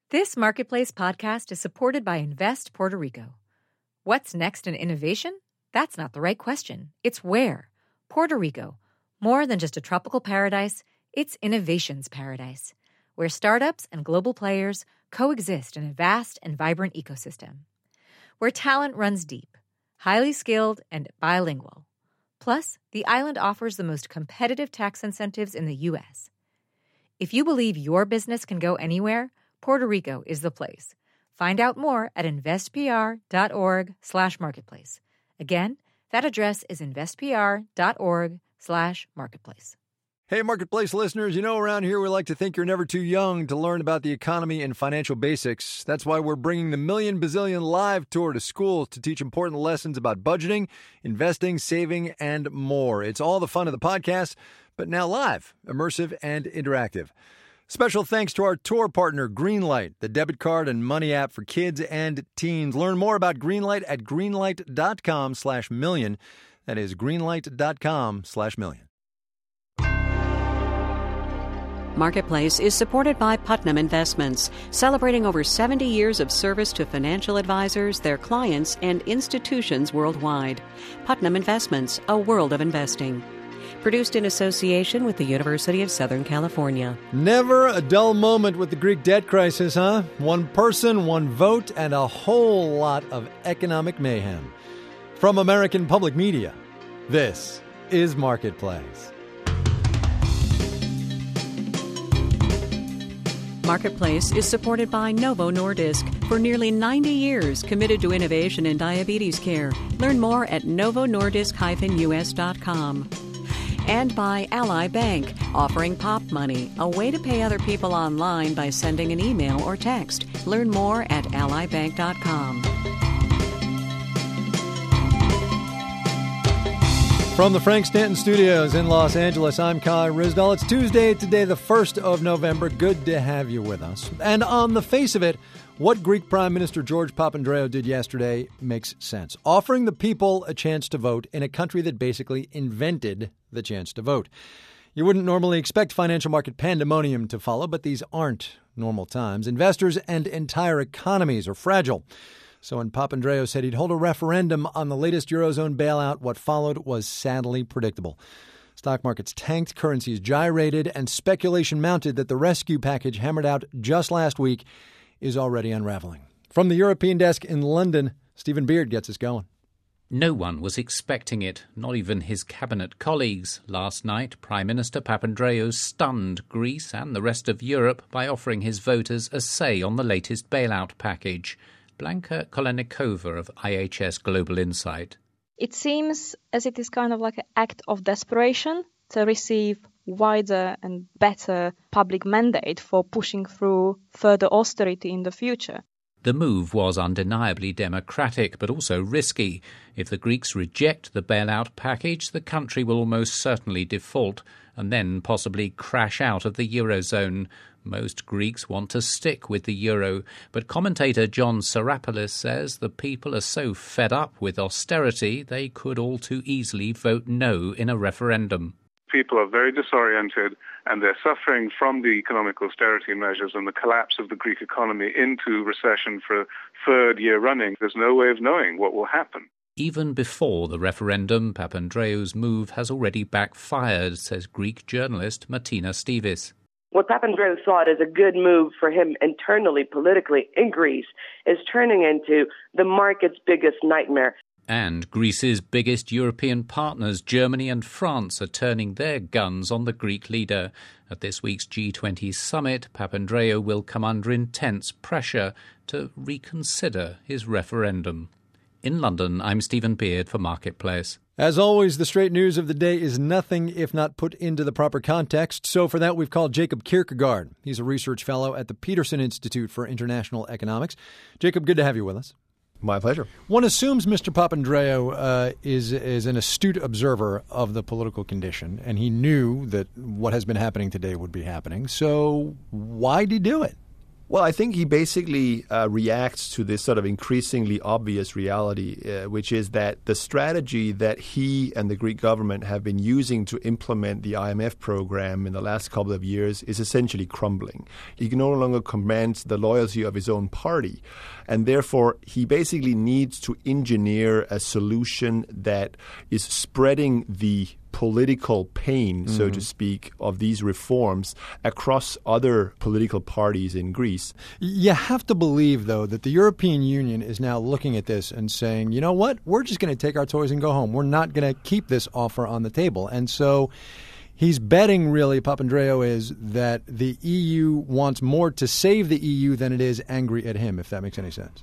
This Marketplace podcast is supported by Invest Puerto Rico. What's next in innovation? That's not the right question. It's where. Puerto Rico. More than just a tropical paradise, it's innovation's paradise, where startups and global players coexist in a vast and vibrant ecosystem. Where talent runs deep, highly skilled, and bilingual. Plus, the island offers the most competitive tax incentives in the U.S. If you believe your business can go anywhere, Puerto Rico is the place. Find out more at investpr.org/marketplace. Again, that address is investpr.org/marketplace. Hey, Marketplace listeners, you know around here we like to think you're never too young to learn about the economy and financial basics. That's why we're bringing the Million Bazillion Live Tour to schools to teach important lessons about budgeting, investing, saving, and more. It's all the fun of the podcast, but now live, immersive, and interactive. Special thanks to our tour partner, Greenlight, the debit card and money app for kids and teens. Learn more about Greenlight at greenlight.com/million. That is greenlight.com/million. Marketplace is supported by Putnam Investments, celebrating over 70 years of service to financial advisors, their clients, and institutions worldwide. Putnam Investments, a world of investing. Produced in association with the University of Southern California. Never a dull moment with the Greek debt crisis, huh? One person, one vote, and a whole lot of economic mayhem. From American Public Media, this is Marketplace. Marketplace is supported by Novo Nordisk, for nearly 90 years committed to innovation in diabetes care. Learn more at novonordisk-us.com. And by Ally Bank, offering Pop Money, a way to pay other people online by sending an email or text. Learn more at allybank.com. From the Frank Stanton Studios in Los Angeles, I'm Kai Ryssdal. It's Tuesday, today the 1st of November. Good to have you with us. And on the face of it, what Greek Prime Minister George Papandreou did yesterday makes sense. Offering the people a chance to vote in a country that basically invented the chance to vote. You wouldn't normally expect financial market pandemonium to follow, but these aren't normal times. Investors and entire economies are fragile. So when Papandreou said he'd hold a referendum on the latest Eurozone bailout, what followed was sadly predictable. Stock markets tanked, currencies gyrated, and speculation mounted that the rescue package hammered out just last week is already unraveling. From the European desk in London, Stephen Beard gets us going. No one was expecting it, not even his cabinet colleagues. Last night, Prime Minister Papandreou stunned Greece and the rest of Europe by offering his voters a say on the latest bailout package. Blanka Kolenikova of IHS Global Insight. It seems as it is kind of like an act of desperation to receive wider and better public mandate for pushing through further austerity in the future. The move was undeniably democratic, but also risky. If the Greeks reject the bailout package, the country will almost certainly default and then possibly crash out of the Eurozone. Most Greeks want to stick with the euro, but commentator John Sarapoulos says the people are so fed up with austerity they could all too easily vote no in a referendum. People are very disoriented and they're suffering from the economic austerity measures and the collapse of the Greek economy into recession for a third year running. There's no way of knowing what will happen. Even before the referendum, Papandreou's move has already backfired, says Greek journalist Martina Stivis. What Papandreou thought is a good move for him internally, politically, in Greece, is turning into the market's biggest nightmare. And Greece's biggest European partners, Germany and France, are turning their guns on the Greek leader. At this week's G20 summit, Papandreou will come under intense pressure to reconsider his referendum. In London, I'm Stephen Beard for Marketplace. As always, the straight news of the day is nothing if not put into the proper context. So for that, we've called Jacob Kierkegaard. He's a research fellow at the Peterson Institute for International Economics. Jacob, good to have you with us. My pleasure. One assumes Mr. Papandreou is an astute observer of the political condition, and he knew that what has been happening today would be happening. So why did he do it? Well, I think he basically reacts to this sort of increasingly obvious reality, which is that the strategy that he and the Greek government have been using to implement the IMF program in the last couple of years is essentially crumbling. He no longer commands the loyalty of his own party, and therefore he basically needs to engineer a solution that is spreading the political pain, so to speak, of these reforms across other political parties in Greece. You have to believe, though, that the European Union is now looking at this and saying, you know what, we're just going to take our toys and go home. We're not going to keep this offer on the table. And so he's betting, really, Papandreou is, that the EU wants more to save the EU than it is angry at him, if that makes any sense.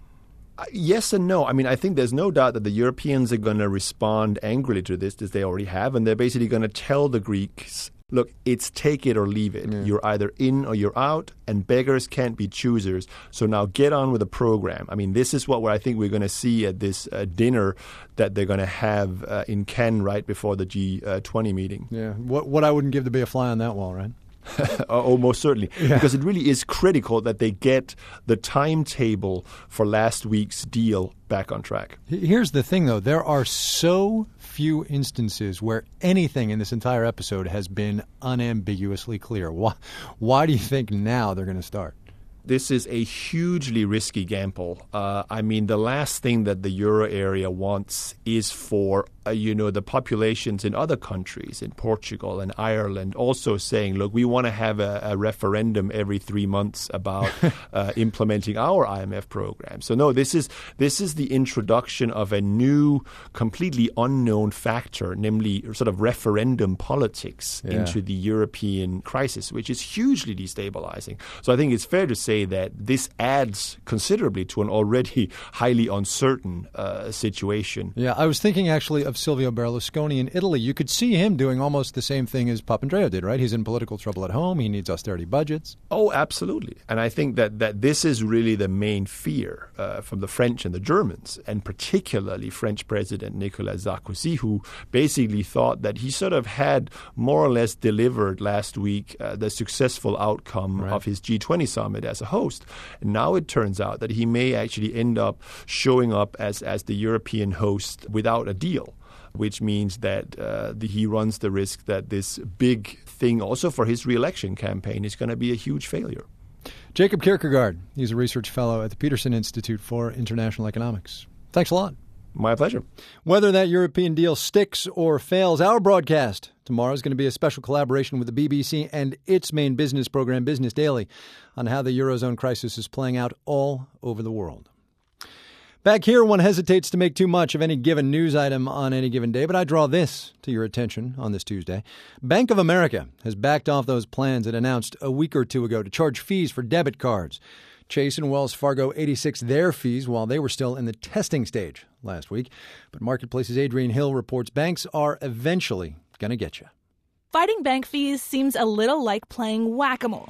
Yes and no. I mean, I think there's no doubt that the Europeans are going to respond angrily to this, as they already have, and they're basically going to tell the Greeks, look, it's take it or leave it. Yeah. You're either in or you're out, and beggars can't be choosers. So now get on with the program. I mean, this is what I think we're going to see at this dinner that they're going to have in Cannes right before the G20 meeting. Yeah, what I wouldn't give to be a fly on that wall, right? Oh, most certainly. Yeah. Because it really is critical that they get the timetable for last week's deal back on track. Here's the thing, though. There are so few instances where anything in this entire episode has been unambiguously clear. Why do you think now they're going to start? This is a hugely risky gamble. I mean, the last thing that the euro area wants is for the populations in other countries, in Portugal and Ireland, also saying, look, we want to have a referendum every 3 months about implementing our IMF program. So no, this is the introduction of a new, completely unknown factor, namely sort of referendum politics into the European crisis, which is hugely destabilizing. So I think it's fair to say that this adds considerably to an already highly uncertain situation. Yeah, I was thinking actually of Silvio Berlusconi in Italy. You could see him doing almost the same thing as Papandreou did, right? He's in political trouble at home. He needs austerity budgets. Oh, absolutely. And I think that this is really the main fear from the French and the Germans, and particularly French President Nicolas Sarkozy, who basically thought that he sort of had more or less delivered last week the successful outcome of his G20 summit as a host. And now it turns out that he may actually end up showing up as the European host without a deal, which means that he runs the risk that this big thing also for his re-election campaign is going to be a huge failure. Jacob Kierkegaard, he's a research fellow at the Peterson Institute for International Economics. Thanks a lot. My pleasure. Whether that European deal sticks or fails, our broadcast tomorrow is going to be a special collaboration with the BBC and its main business program, Business Daily, on how the Eurozone crisis is playing out all over the world. Back here, one hesitates to make too much of any given news item on any given day, but I draw this to your attention on this Tuesday. Bank of America has backed off those plans it announced a week or two ago to charge fees for debit cards. Chase and Wells Fargo 86 their fees while they were still in the testing stage last week. But Marketplace's Adrienne Hill reports banks are eventually going to get you. Fighting bank fees seems a little like playing whack-a-mole.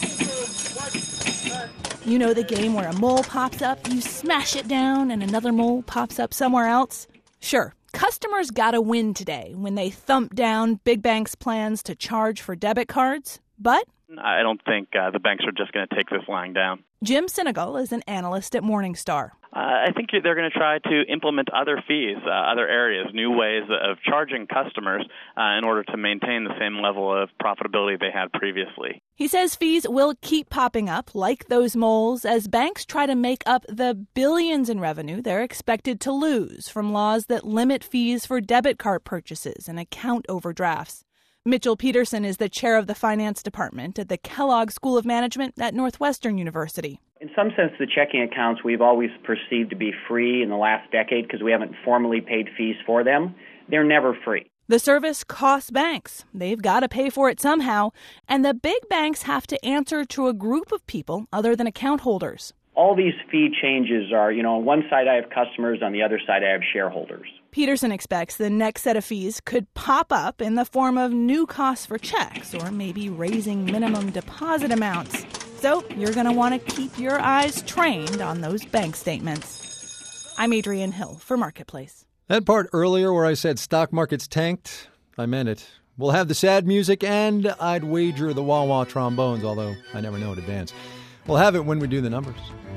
You know the game where a mole pops up, you smash it down, and another mole pops up somewhere else? Sure, customers gotta win today when they thump down big banks' plans to charge for debit cards. But I don't think the banks are just going to take this lying down. Jim Sinegal is an analyst at Morningstar. I think they're going to try to implement other fees, other areas, new ways of charging customers in order to maintain the same level of profitability they had previously. He says fees will keep popping up, like those moles, as banks try to make up the billions in revenue they're expected to lose from laws that limit fees for debit card purchases and account overdrafts. Mitchell Peterson is the chair of the finance department at the Kellogg School of Management at Northwestern University. In some sense, the checking accounts we've always perceived to be free in the last decade because we haven't formally paid fees for them. They're never free. The service costs banks. They've got to pay for it somehow. And the big banks have to answer to a group of people other than account holders. All these fee changes are, on one side I have customers, on the other side I have shareholders. Peterson expects the next set of fees could pop up in the form of new costs for checks or maybe raising minimum deposit amounts. So you're going to want to keep your eyes trained on those bank statements. I'm Adrienne Hill for Marketplace. That part earlier where I said stock markets tanked, I meant it. We'll have the sad music and I'd wager the wah-wah trombones, although I never know in advance. We'll have it when we do the numbers.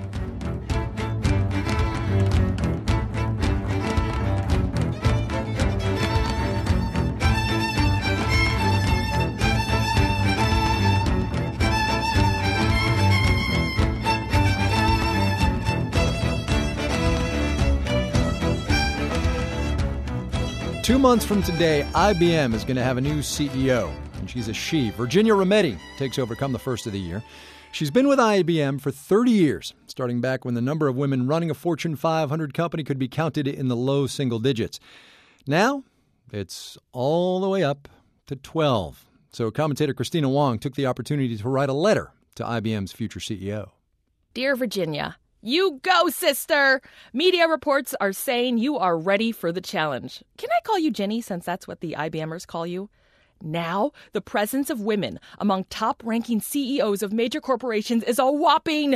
Two months from today, IBM is going to have a new CEO, and she's a she. Virginia Rometty takes over come the first of the year. She's been with IBM for 30 years, starting back when the number of women running a Fortune 500 company could be counted in the low single digits. Now, it's all the way up to 12. So commentator Christina Wong took the opportunity to write a letter to IBM's future CEO. Dear Virginia, you go, sister! Media reports are saying you are ready for the challenge. Can I call you Jenny, since that's what the IBMers call you? Now, the presence of women among top-ranking CEOs of major corporations is a whopping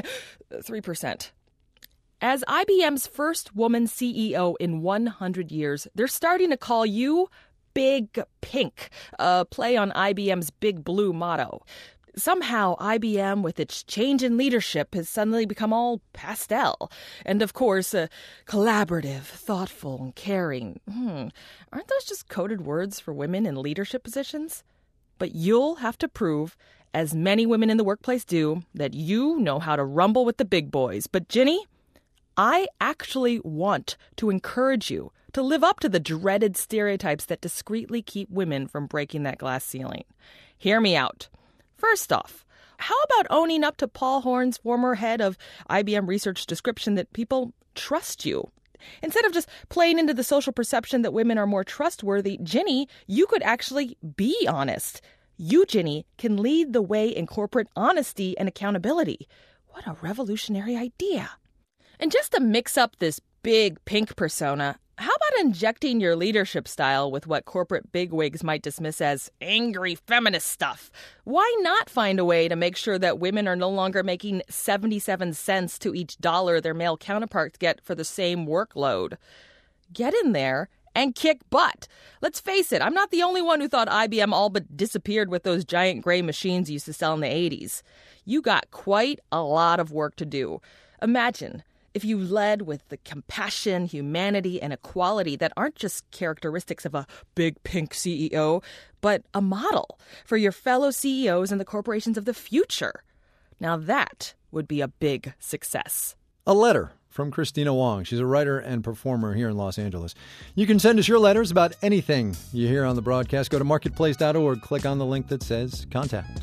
3%. As IBM's first woman CEO in 100 years, they're starting to call you Big Pink, a play on IBM's Big Blue motto. Somehow, IBM, with its change in leadership, has suddenly become all pastel. And, of course, collaborative, thoughtful, and caring. Aren't those just coded words for women in leadership positions? But you'll have to prove, as many women in the workplace do, that you know how to rumble with the big boys. But, Ginny, I actually want to encourage you to live up to the dreaded stereotypes that discreetly keep women from breaking that glass ceiling. Hear me out. First off, how about owning up to Paul Horn's former head of IBM Research description that people trust you? Instead of just playing into the social perception that women are more trustworthy, Ginny, you could actually be honest. You, Ginny, can lead the way in corporate honesty and accountability. What a revolutionary idea. And just to mix up this big pink persona, how about injecting your leadership style with what corporate bigwigs might dismiss as angry feminist stuff? Why not find a way to make sure that women are no longer making 77 cents to each dollar their male counterparts get for the same workload? Get in there and kick butt. Let's face it, I'm not the only one who thought IBM all but disappeared with those giant gray machines you used to sell in the 80s. You got quite a lot of work to do. Imagine if you led with the compassion, humanity, and equality that aren't just characteristics of a big pink CEO, but a model for your fellow CEOs and the corporations of the future. Now that would be a big success. A letter from Christina Wong. She's a writer and performer here in Los Angeles. You can send us your letters about anything you hear on the broadcast. Go to marketplace.org, click on the link that says Contact.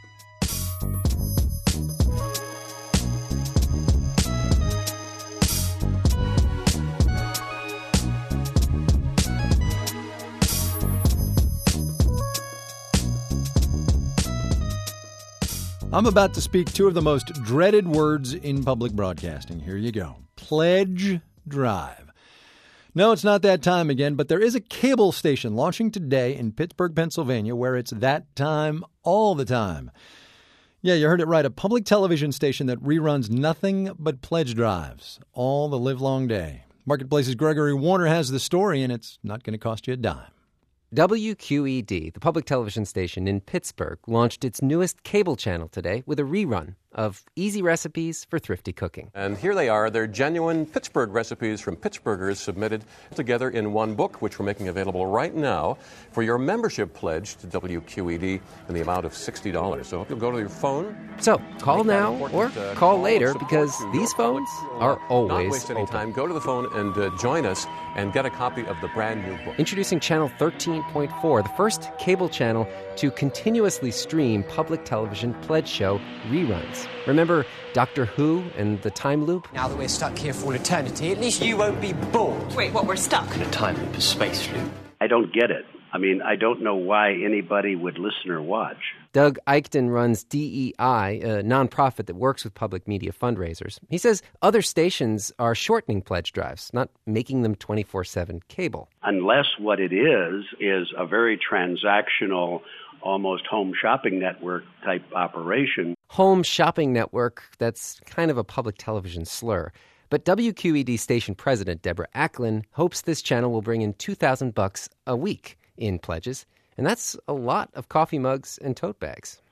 I'm about to speak two of the most dreaded words in public broadcasting. Here you go. Pledge Drive. No, it's not that time again, but there is a cable station launching today in Pittsburgh, Pennsylvania, where it's that time all the time. Yeah, you heard it right. A public television station that reruns nothing but pledge drives all the livelong day. Marketplace's Gregory Warner has the story, and it's not going to cost you a dime. WQED, the public television station in Pittsburgh, launched its newest cable channel today with a rerun of easy recipes for thrifty cooking. And here they are. They're genuine Pittsburgh recipes from Pittsburghers submitted together in one book, which we're making available right now for your membership pledge to WQED in the amount of $60. So if you'll go to your phone. So call now or call later, because these phones are always not waste any open. time. Go to the phone and join us and get a copy of the brand new book. Introducing Channel 13.4, the first cable channel to continuously stream public television pledge show reruns. Remember Doctor Who and the time loop? Now that we're stuck here for all eternity, at least you won't be bored. Wait, what, we're stuck? In a time loop, a space loop. I don't get it. I mean, I don't know why anybody would listen or watch. Doug Eichten runs DEI, a nonprofit that works with public media fundraisers. He says other stations are shortening pledge drives, not making them 24/7 cable. Unless what it is a very transactional, almost home shopping network type operation. Home shopping network, that's kind of a public television slur. But WQED station president Deborah Acklin hopes this channel will bring in $2,000 a week in pledges. And that's a lot of coffee mugs and tote bags.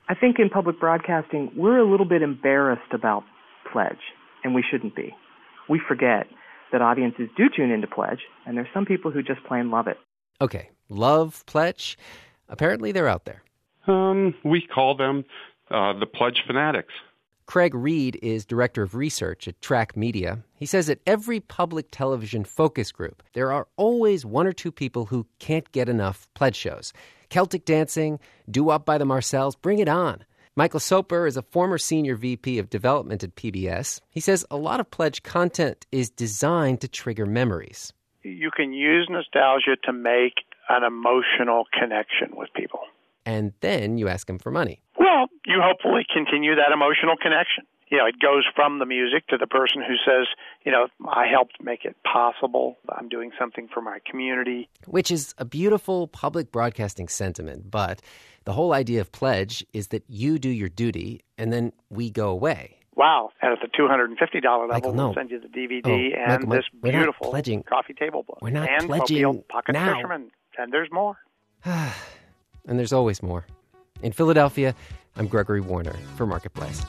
I think in public broadcasting, we're a little bit embarrassed about Pledge, and we shouldn't be. We forget that audiences do tune into Pledge, and there's some people who just plain love it. Okay, love Pledge? Apparently they're out there. We call them the Pledge fanatics. Craig Reed is director of research at Track Media. He says at every public television focus group, there are always one or two people who can't get enough Pledge shows. Celtic Dancing, Doo-Wop by the Marcells, bring it on. Michael Soper is a former senior VP of development at PBS. He says a lot of Pledge content is designed to trigger memories. You can use nostalgia to make an emotional connection with people. And then you ask them for money. Well, you hopefully continue that emotional connection. It goes from the music to the person who says, I helped make it possible. I'm doing something for my community. Which is a beautiful public broadcasting sentiment. But the whole idea of Pledge is that you do your duty and then we go away. Wow. And at the $250 level, Michael, no. We'll send you the DVD and Michael, this beautiful coffee table book. We're not and pledging Pocket now. Fisherman. And there's more. And there's always more. In Philadelphia, I'm Gregory Warner for Marketplace.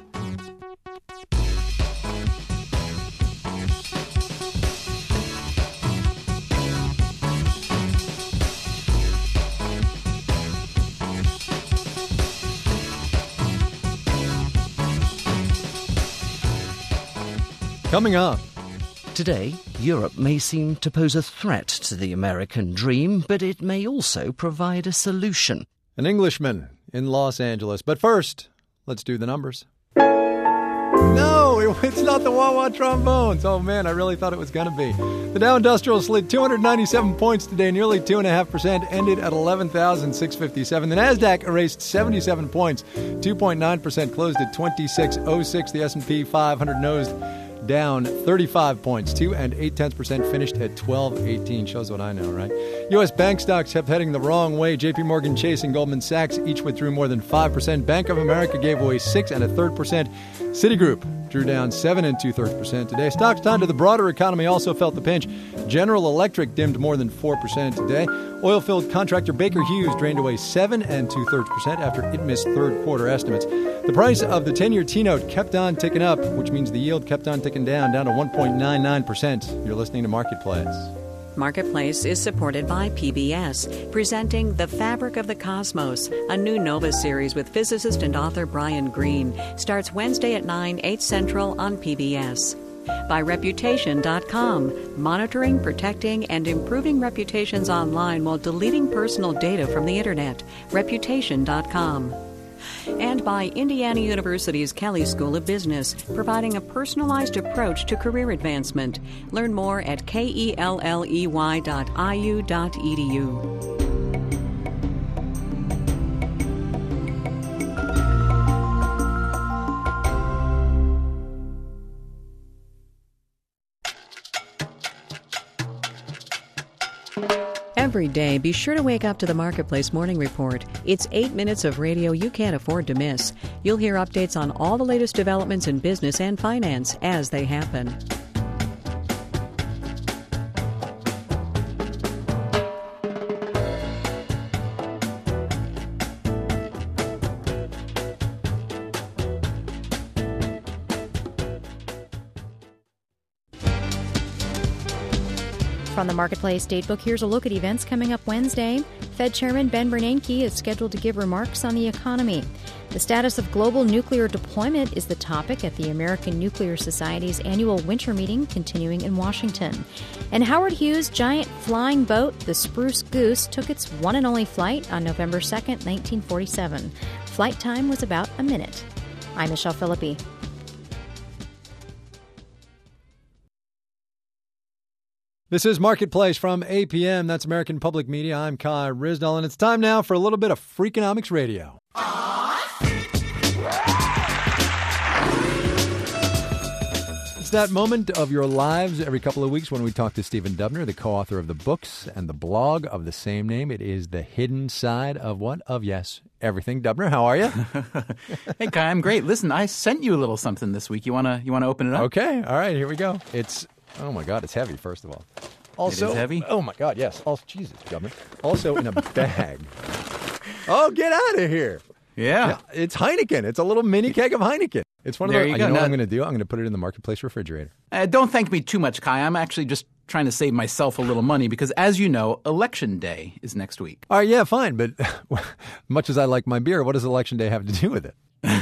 Coming up. Today, Europe may seem to pose a threat to the American dream, but it may also provide a solution. An Englishman in Los Angeles. But first, let's do the numbers. No, it's not the wah-wah trombones. Oh, man, I really thought it was going to be. The Dow Industrial slid 297 points today, nearly 2.5%, ended at 11,657. The NASDAQ erased 77 points, 2.9%, closed at 2606. The S&P 500 nosed down 35 points, 2 8/10%, finished at 1218. Shows what I know, right? U.S. bank stocks kept heading the wrong way. J.P. Morgan Chase and Goldman Sachs each withdrew more than 5%. Bank of America gave away 6 1/3%. Citigroup drew down 7 2/3% today. Stocks tied to the broader economy also felt the pinch. General Electric dimmed more than 4% today. Oilfield contractor Baker Hughes drained away 7 2/3% after it missed third quarter estimates. The price of the 10-year T-note kept on ticking up, which means the yield kept on ticking down to 1.99%. You're listening to Marketplace. Marketplace is supported by PBS, presenting The Fabric of the Cosmos, a new Nova series with physicist and author Brian Greene. Starts Wednesday at 9, 8 Central on PBS. By Reputation.com, monitoring, protecting, and improving reputations online while deleting personal data from the Internet. Reputation.com. And by Indiana University's Kelley School of Business, providing a personalized approach to career advancement. Learn more at kelley.iu.edu. Every day, be sure to wake up to the Marketplace Morning Report. It's 8 minutes of radio you can't afford to miss. You'll hear updates on all the latest developments in business and finance as they happen. From the Marketplace Datebook, here's a look at events coming up Wednesday. Fed Chairman Ben Bernanke is scheduled to give remarks on the economy. The status of global nuclear deployment is the topic at the American Nuclear Society's annual winter meeting continuing in Washington. And Howard Hughes' giant flying boat, the Spruce Goose, took its one and only flight on November 2nd, 1947. Flight time was about a minute. I'm Michelle Philippi. This is Marketplace from APM. That's American Public Media. I'm Kai Ryssdal, and it's time now for a little bit of Freakonomics Radio. It's that moment of your lives every couple of weeks when we talk to Stephen Dubner, the co-author of the books and the blog of the same name. It is The Hidden Side of what? Of, yes, everything. Dubner, how are you? Hey, Kai, I'm great. Listen, I sent you a little something this week. You wanna open it up? Okay. All right. Here we go. Oh, my God, it's heavy, first of all. Also, it is heavy? Oh, my God, yes. Oh, Jesus, Governor. Also in a bag. Oh, get out of here. Yeah. It's Heineken. It's a little mini keg of Heineken. It's one of There those. you You go. know what Now- I'm going to do? I'm going to put it in the marketplace refrigerator. Don't thank me too much, Kai. I'm actually just trying to save myself a little money because, as you know, Election Day is next week. All right, yeah, fine. But much as I like my beer, what does Election Day have to do with it?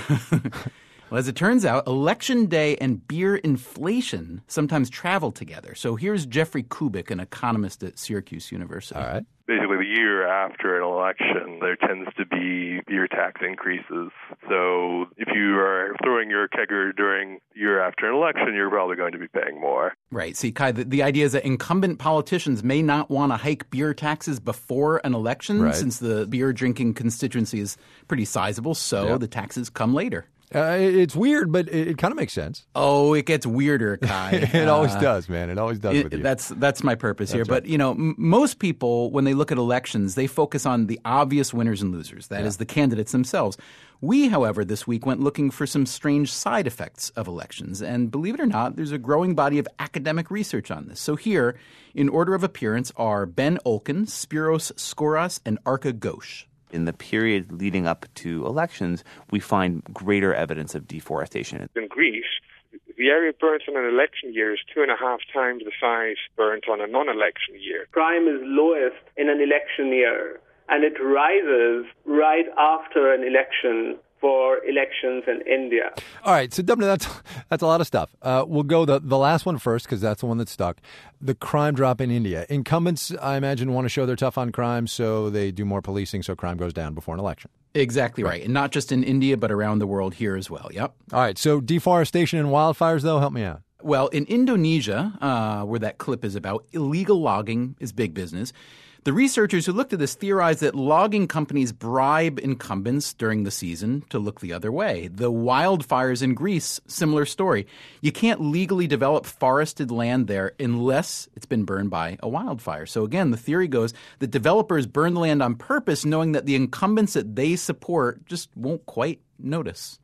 Well, as it turns out, Election Day and beer inflation sometimes travel together. So here's Jeffrey Kubik, an economist at Syracuse University. All right. Basically, the year after an election, there tends to be beer tax increases. So if you are throwing your kegger during year after an election, you're probably going to be paying more. Right. See, Kai, the idea is that incumbent politicians may not want to hike beer taxes before an election, Right. since the beer drinking constituency is pretty sizable. So Yep. the taxes come later. It's weird, but it kind of makes sense. Oh, it gets weirder, Kai. It always does, man. It always does with you. That's my purpose here. That's right. But, you know, most people, when they look at elections, they focus on the obvious winners and losers. That is the candidates themselves. We, however, this week went looking for some strange side effects of elections. And believe it or not, there's a growing body of academic research on this. So here, in order of appearance, are Ben Olken, Spiros Skouras, and Arka Ghosh. In the period leading up to elections, we find greater evidence of deforestation. In Greece, the area burnt in an election year is 2.5 times the size burnt on a non-election year. Crime is lowest in an election year, and it rises right after an election for elections in India. All right, so Dubner, that's a lot of stuff. We'll go the last one first because that's the one that stuck. The crime drop in India. Incumbents, I imagine, want to show they're tough on crime, so they do more policing so crime goes down before an election. Exactly right. And not just in India, but around the world here as well. Yep. All right, so deforestation and wildfires, though, help me out. Well, in Indonesia, where that clip is about, illegal logging is big business. The researchers who looked at this theorized that logging companies bribe incumbents during the season to look the other way. The wildfires in Greece, similar story. You can't legally develop forested land there unless it's been burned by a wildfire. So again, the theory goes that developers burn the land on purpose, knowing that the incumbents that they support just won't quite notice.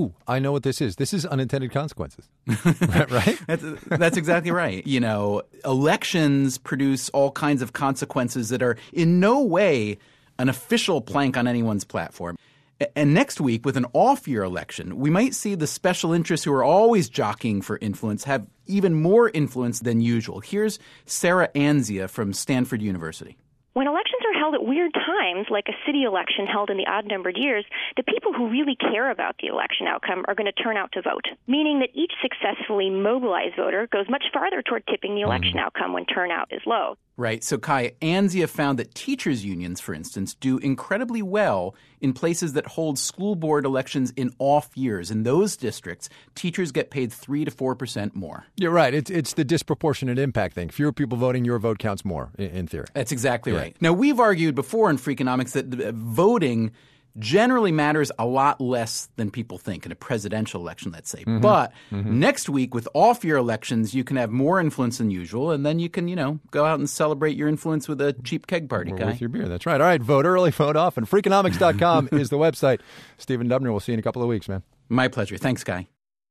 I know what this is. This is unintended consequences, right? That's exactly right. You know, elections produce all kinds of consequences that are in no way an official plank on anyone's platform. And next week, with an off-year election, we might see the special interests who are always jockeying for influence have even more influence than usual. Here's Sarah Anzia from Stanford University. When elections are held at weird times, like a city election held in the odd-numbered years, the people who really care about the election outcome are going to turn out to vote, meaning that each successfully mobilized voter goes much farther toward tipping the election outcome when turnout is low. Right. So, Kai, Anzia found that teachers' unions, for instance, do incredibly well in places that hold school board elections in off years. In those districts, teachers get paid 3 to 4% more. You're right. It's the disproportionate impact thing. Fewer people voting, your vote counts more, in theory. That's exactly right. Now, we've argued before in Freakonomics that voting generally matters a lot less than people think in a presidential election, let's say. Mm-hmm. But next week, with off-year elections, you can have more influence than usual, and then you can, go out and celebrate your influence with a cheap keg party, Kai. With your beer. That's right. All right, vote early, vote often. Freakonomics.com is the website. Stephen Dubner, we'll see you in a couple of weeks, man. My pleasure. Thanks, Kai.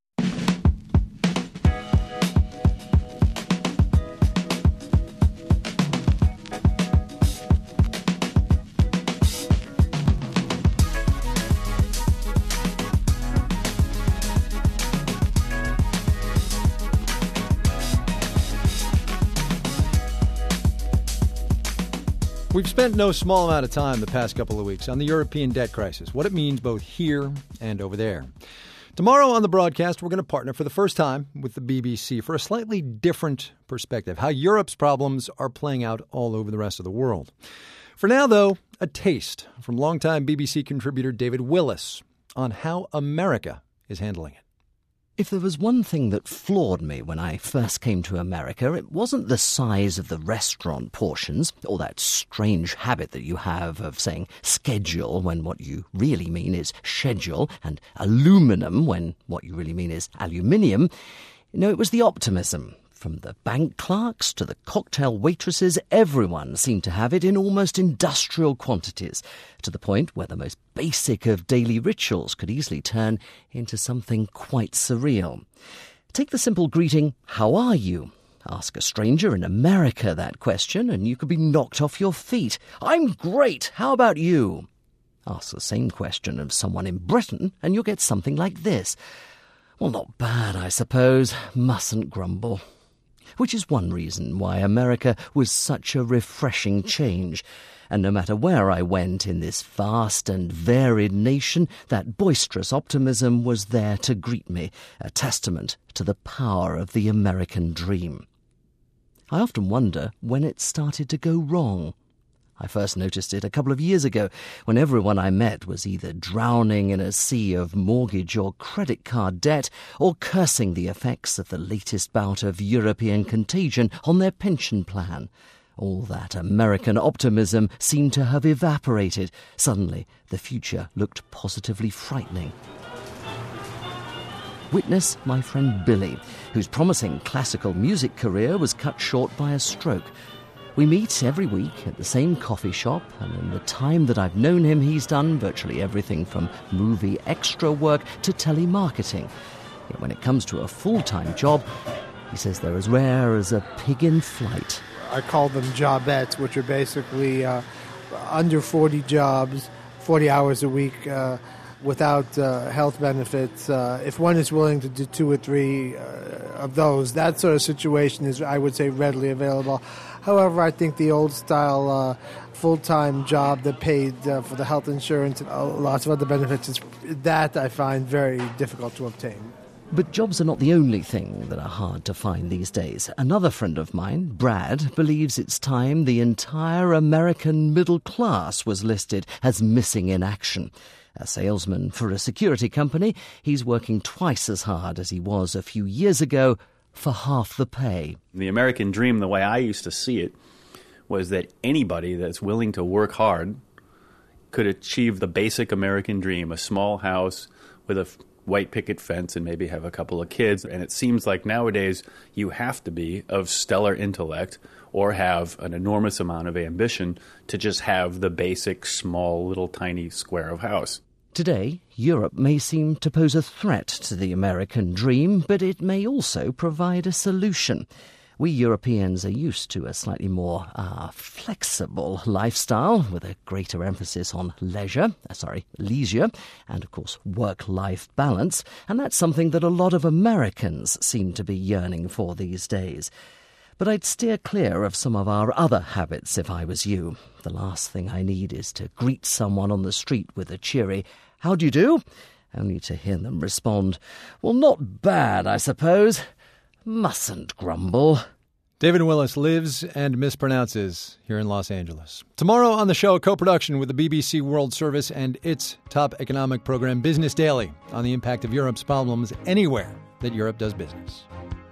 We've spent no small amount of time the past couple of weeks on the European debt crisis, what it means both here and over there. Tomorrow on the broadcast, we're going to partner for the first time with the BBC for a slightly different perspective, how Europe's problems are playing out all over the rest of the world. For now, though, a taste from longtime BBC contributor David Willis on how America is handling it. If there was one thing that floored me when I first came to America, it wasn't the size of the restaurant portions, or that strange habit that you have of saying schedule when what you really mean is schedule, and aluminum when what you really mean is aluminium. No, it was the optimism. From the bank clerks to the cocktail waitresses, everyone seemed to have it in almost industrial quantities, to the point where the most basic of daily rituals could easily turn into something quite surreal. Take the simple greeting, "How are you?" Ask a stranger in America that question, and you could be knocked off your feet. "I'm great. How about you?" Ask the same question of someone in Britain and you'll get something like this. Well, not bad, I suppose. Mustn't grumble. Which is one reason why America was such a refreshing change. And no matter where I went in this vast and varied nation, that boisterous optimism was there to greet me, a testament to the power of the American dream. I often wonder when it started to go wrong. I first noticed it a couple of years ago when everyone I met was either drowning in a sea of mortgage or credit card debt or cursing the effects of the latest bout of European contagion on their pension plan. All that American optimism seemed to have evaporated. Suddenly, the future looked positively frightening. Witness my friend Billy, whose promising classical music career was cut short by a stroke. We meet every week at the same coffee shop, and in the time that I've known him, he's done virtually everything from movie extra work to telemarketing. Yet when it comes to a full-time job, he says they're as rare as a pig in flight. I call them jobettes, which are basically under 40 jobs, 40 hours a week, without health benefits. If one is willing to do 2 or 3 of those, that sort of situation is, I would say, readily available. However, I think the old-style full-time job that paid for the health insurance and lots of other benefits, that I find very difficult to obtain. But jobs are not the only thing that are hard to find these days. Another friend of mine, Brad, believes it's time the entire American middle class was listed as missing in action. A salesman for a security company, he's working twice as hard as he was a few years ago for half the pay. The American dream, the way I used to see it, was that anybody that's willing to work hard could achieve the basic American dream, a small house with a white picket fence and maybe have a couple of kids. And it seems like nowadays you have to be of stellar intellect or have an enormous amount of ambition to just have the basic, small, little tiny square of house. Today, Europe may seem to pose a threat to the American dream, but it may also provide a solution. We Europeans are used to a slightly more flexible lifestyle with a greater emphasis on leisure, and of course work-life balance, and that's something that a lot of Americans seem to be yearning for these days. But I'd steer clear of some of our other habits if I was you. The last thing I need is to greet someone on the street with a cheery, "How do you do?" only to hear them respond, "Well, not bad, I suppose. Mustn't grumble." David Willis lives and mispronounces here in Los Angeles. Tomorrow on the show, a co-production with the BBC World Service and its top economic program, Business Daily, on the impact of Europe's problems anywhere that Europe does business.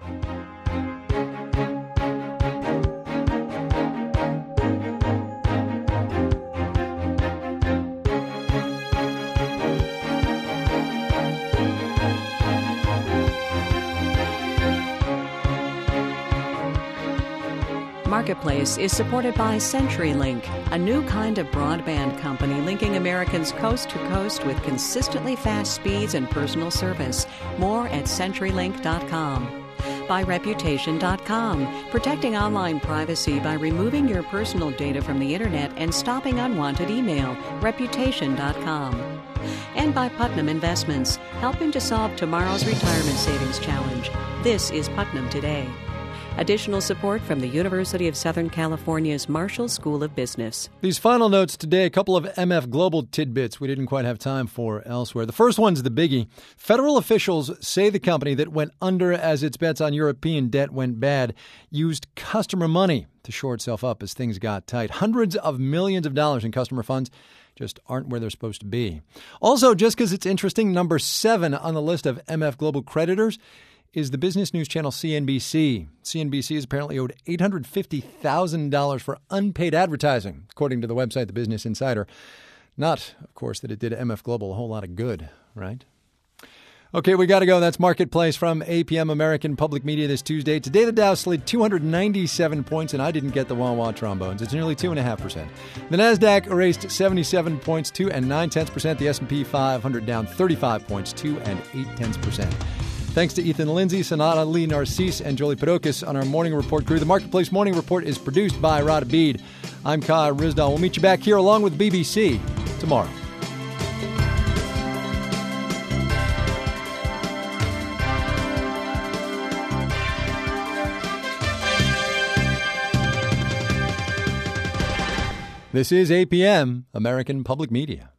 Marketplace is supported by CenturyLink, a new kind of broadband company linking Americans coast to coast with consistently fast speeds and personal service. More at CenturyLink.com. By Reputation.com, protecting online privacy by removing your personal data from the Internet and stopping unwanted email. Reputation.com. And by Putnam Investments, helping to solve tomorrow's retirement savings challenge. This is Putnam Today. Additional support from the University of Southern California's Marshall School of Business. These final notes today, a couple of MF Global tidbits we didn't quite have time for elsewhere. The first one's the biggie. Federal officials say the company that went under as its bets on European debt went bad used customer money to shore itself up as things got tight. Hundreds of millions of dollars in customer funds just aren't where they're supposed to be. Also, just because it's interesting, number 7 on the list of MF Global creditors is the business news channel CNBC. CNBC is apparently owed $850,000 for unpaid advertising, according to the website The Business Insider. Not, of course, that it did MF Global a whole lot of good, right? Okay, we got to go. That's Marketplace from APM American Public Media this Tuesday. Today, the Dow slid 297 points, and I didn't get the wah-wah trombones. It's nearly 2.5%. The NASDAQ erased 77 points, 2 0.9%. The S&P 500 down 35 points, 2 0.8%. Thanks to Ethan Lindsay, Sanata Lee Narcisse, and Jolie Pedokis on our Morning Report crew. The Marketplace Morning Report is produced by Rod Abid. I'm Kai Rizdal. We'll meet you back here along with BBC tomorrow. This is APM, American Public Media.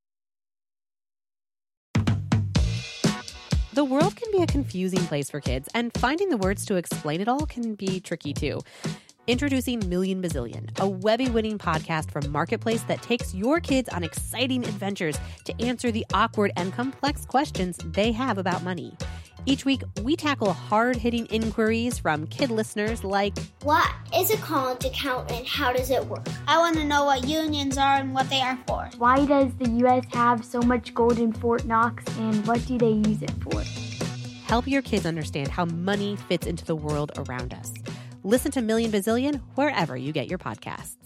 The world can be a confusing place for kids, and finding the words to explain it all can be tricky too. Introducing Million Bazillion, a Webby-winning podcast from Marketplace that takes your kids on exciting adventures to answer the awkward and complex questions they have about money. Each week, we tackle hard-hitting inquiries from kid listeners like, what is a college account and how does it work? I want to know what unions are and what they are for. Why does the U.S. have so much gold in Fort Knox and what do they use it for? Help your kids understand how money fits into the world around us. Listen to Million Bazillion wherever you get your podcasts.